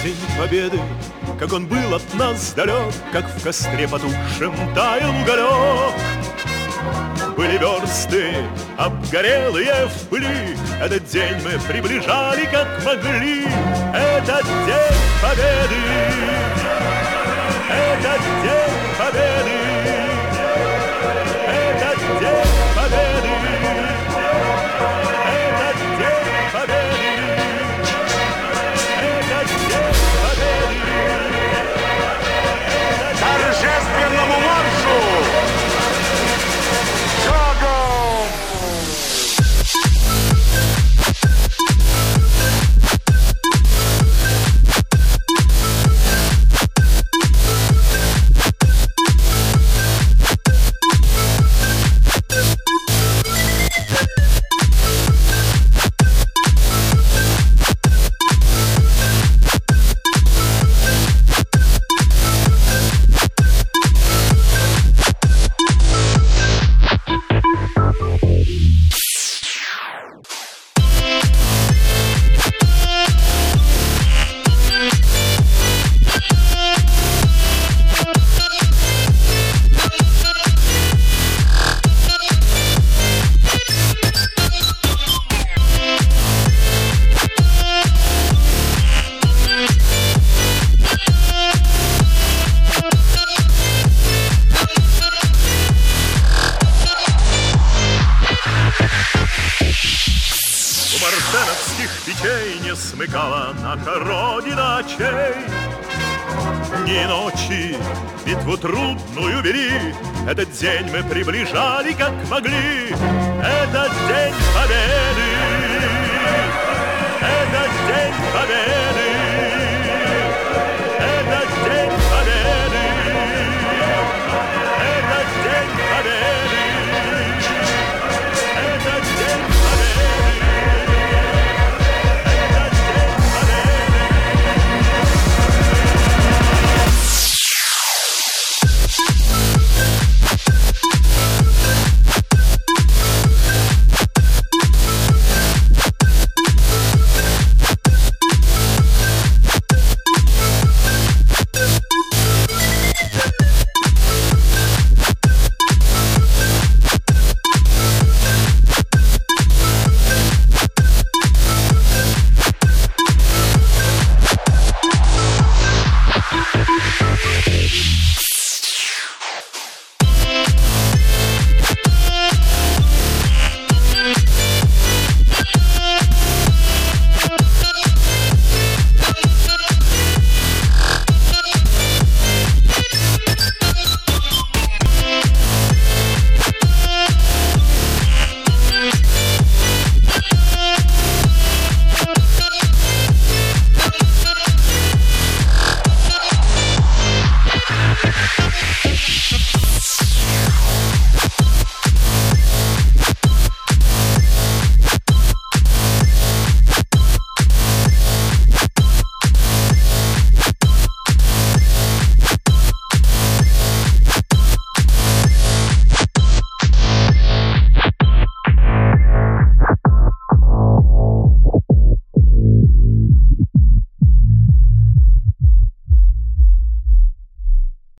День Победы, как он был от нас далек, как в костре потухшем таял уголек. Были версты обгорелые в пыли, этот день мы приближали как могли. Этот День Победы, этот День Победы, этот День Победы, этот День Победы, этот День Победы. Торжественному маршу! Шагом! Мартеновских печей не смыкала наша Родина очей. Дни и ночи битву трудную вели, этот день мы приближали как могли. Этот День Победы, этот День Победы.